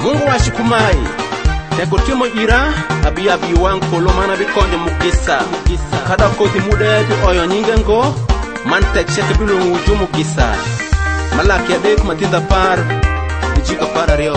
Mungu washikumai teko timo ira abia biwang kolo mana bikonde mukisa kada koti mude bi oyo nyingengo man tek sheke bilu nguju mukisa malaki adek matinda par bijika para rio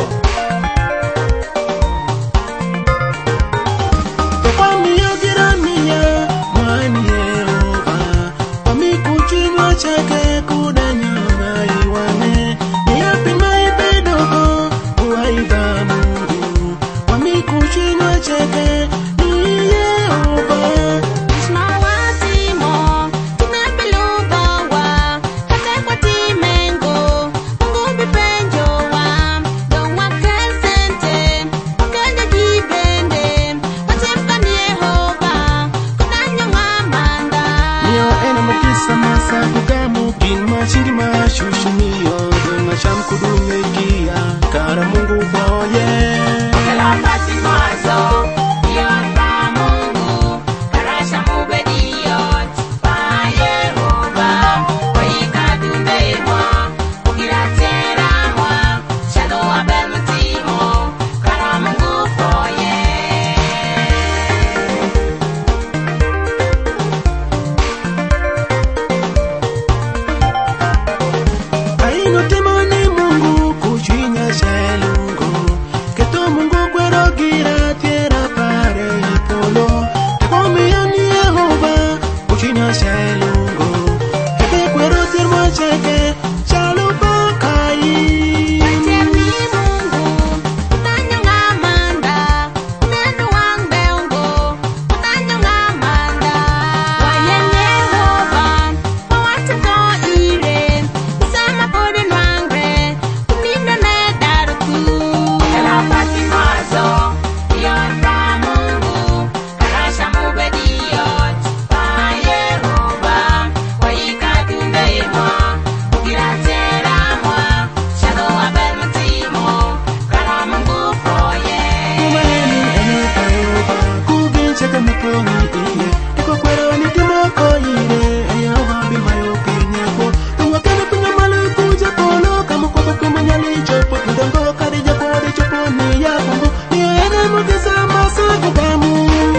chake kudanya maiwane niyapi maibedogo uaiba Mungu wamikuchina chake ni Yehova Ismawatimo tumepelubawa hata kwa timengo Mungu bipenjowa donwa kesente wakenya jibende watemka ni Yehova kudanya ngamanda niyo ene mukisa masa kugamu gima chingi mashushimiyo donga sham kudumekia kara Mungu boye Kalapati mazo yonda Mungu karasha mubediyot pa Yehova waikadumbewa ukiratera mwa shado abelmutimo kara Mungu boye aino temoni Mungu kuchinya shelungo keto Mungu kwero gira tierra pare polo tekomi ani Yehova kuchinya shelungo kete kwero tierra cheke chalupa kai Watemi Mungu utanya ngamanda umenu wambeungo utanya ngamanda wayenye Yehova wawatuko ire isama pode nwangre kumina nedaruku Kalapati mazo yonda Mungu karasha mubediyot pa Yehova waikadumbewa ukiratera mwa shado abelmutimo kara Mungu boye kumani ene payoba kugincha kama pongi iye iko kwero ni timoko ire Yehova bimayo pinyeko tuwa kene pinya malu kuja polo kama kwa kuma nyali chopo tudongo kadija pode chopo ni ya Mungu ni ene mukisa masa kugamu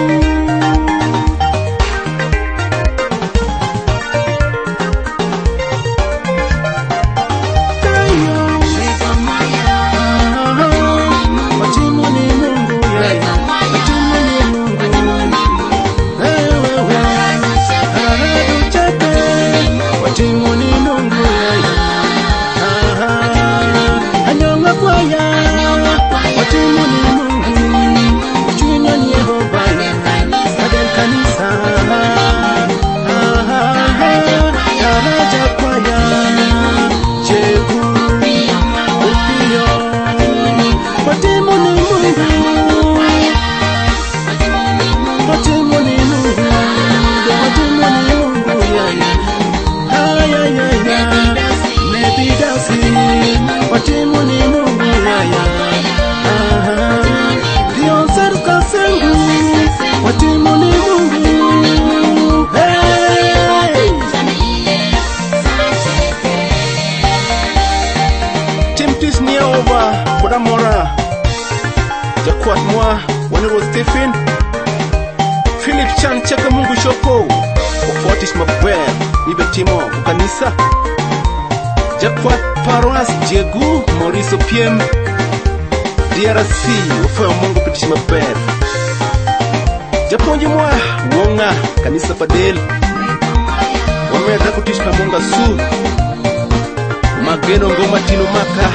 Mora Jakwat Mwa Wanero Stephen Philip Chan Chaka Mungu Shoko Ofortis Mabwer Ibe Timo Kukanisa Jakwat Paroas Jegu Maurice Opiem DRC Ufoya Mungu Petish Mabwer Japonji Mwa Wonga Kanisa Padel Wameda Kutish Kamunga Su Mageno Ngoma Tino Maka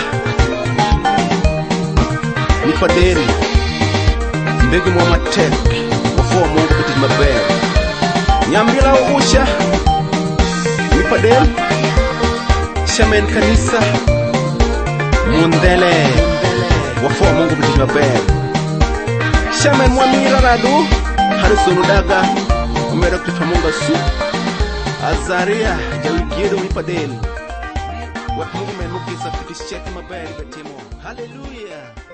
Nipaderi Mbegi mwa matek Wafua Mungu Petish Mabwer Nyambila Usha Nipaderi Shamen Kanisa Mundele Wafua Mungu Petish Mabwer Shamen Mwamira Radu Harrison Udaga Umera Kutish Mungu Su Azaria Jawigiedo Nipaderi Wat Mungu Menukisa Petish Cheki Mabwer Betimo Hallelujah.